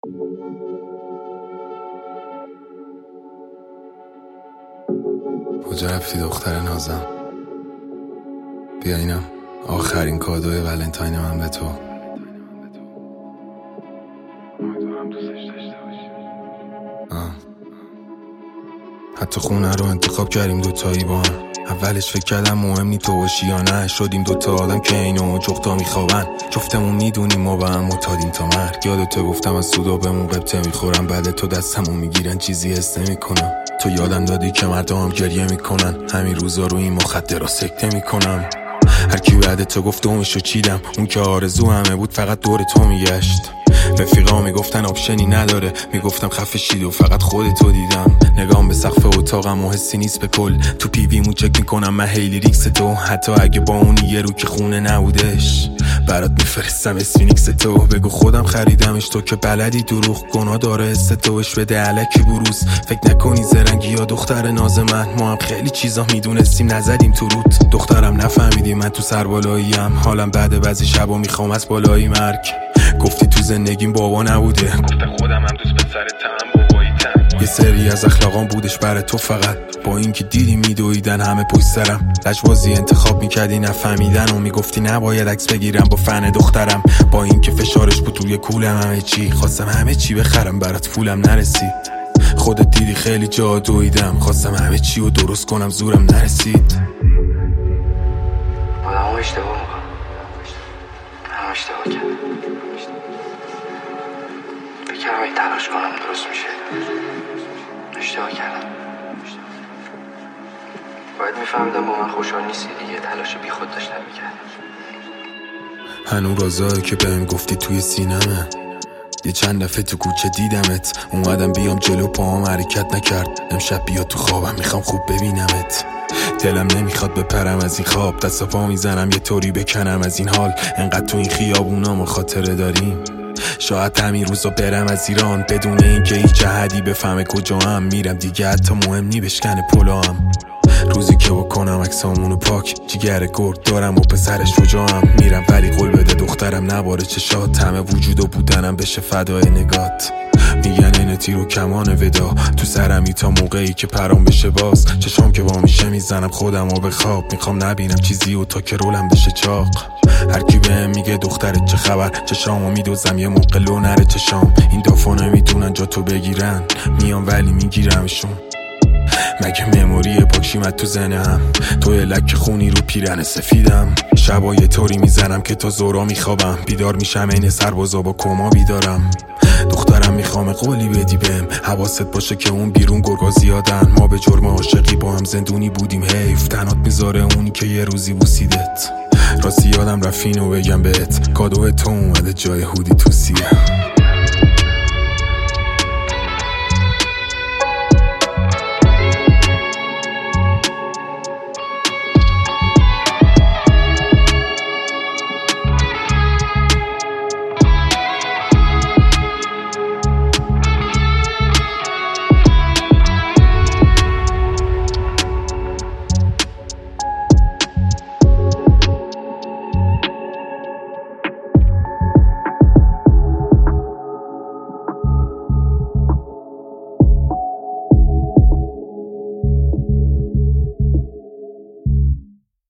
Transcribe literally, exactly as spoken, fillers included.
کجا رفتی دختر نازم؟ بیا اینم آخرین کادوی ولنتاین من به تو. آه. حتی خونه رو انتخاب کردیم دوتایی با هم. اولش فکر کردم مهم نی تو باشی یا نه، شدیم دوتا آدم که اینو جفتا میخوابن. جفتمون میدونیم ما با هم معتادیم تا مرگ. یادتو گفتم از سودا بهمون قبطه میخورم، بعد تو دستمون میگیرن چیزی حس نمیکنم. تو یادم دادی که مردم گریه میکنن، همین روزا رو این مخدرها سکته میکنم. هر کی بعد تو گفت دومشو چیدم، اون که آرزو همه بود فقط دور تو میگشت. رفیقا میگفتن آپشنی نداره، میگفتم خفه شید و فقط خودتو دیدم. نگام به سقف اتاقم و حسی نیست به کل، تو پیویمون چک میکنم من هیلی ریکس تو. حتی اگه با اون یه رو که خونه نبودش برات میفرستم اسفینیکس تو. بگو خودم خریدمش، تو که بلدی دروغ گناه داره حس توش بده علکی بروز. فکر نکنی زرنگی یا دختر ناز من، ما هم خیلی چیزا میدونستیم نزدیم تو روت. دخترم نفهمیدی من تو سربالاییم، حالم بعد بعضی شبا میخوام از بالایی مرگ. گفتی تو زندگیم بابا نبوده، گفتم خودم هم دوست پسرتم باباییتم. یه سری از اخلاقام بودش برای تو فقط، با اینکه دیدی میدویدن همه پشت سرم. لجبازی انتخاب میکردی نفهمیدن و میگفتی نباید عکس بگیرم با فن دخترم. با اینکه فشارش بود توی کولم همه چی، خواستم همه چی بخرم برات پولم نرسید. خودت دیدی خیلی جا دویدم، خواستم همه چی رو درست کنم زورم نرسید. آدم اشتباه میکنم، هم اشتباه کردم. بکرم این تلاش کنم درست میشه. اشتباه کردم. باید میفهمیدم با من خوشحال نیستی دیگه، تلاش بی خود داشتم میکردم. هنو رازایی که بهم گفتی توی سینمه، یه چند دفعه تو کوچه دیدمت. اومدم بیام جلو پاهم حرکت نکرد. امشب بیا تو خوابم میخوام خوب ببینمت. دلم نمیخواد بپرم از این خواب، دست پا میزنم یه طوری بکنم از این حال. انقدر تو این خیابونا ما خاطره داریم، شاید همین روزا برم از ایران بدون اینکه هیچ احدی بفهمه کجا هم میرم. دیگه حتی مهم نی بشکنه پلوام. روزی که بکنم عکسامونو پاک، جیگر گرد دارم و پسرش شجاعم. میرم ولی قول بده دخترم نباره چشات، همه وجود و بودنم بشه فدای نگات. میگن این تیر و کمان ودا تو سرمی تا موقعی که پرام بشه باز. چشام که با میشه میزنم خودم و به خواب، میخوام نبینم چیزی و تا که رولم بشه چاق. هر کی بهم میگه دخترت چه خبر، چشامو میدوزم یه موقع لو نره چشام. این دافا نمیتونن جا تو بگیرن، میام ولی میگیرمشون. مگه مموری پاکشیمت تو ذهنم، توی لک خونی رو پیرن سفیدم. شبا یه طوری میزنم که تا زورا میخوابم، بیدار میشم این سربازا با کما بیدارم. دخترم میخوام قولی بدی بهم، حواست باشه که اون بیرون گرگا زیادن. ما به جرم عاشقی با هم زندونی بودیم، حیف تنات میذاره اونی که یه روزی بوسیدت. راستی یادم رفت اینو بگم بهت، کادو تو اومده جای هودی تو سیه.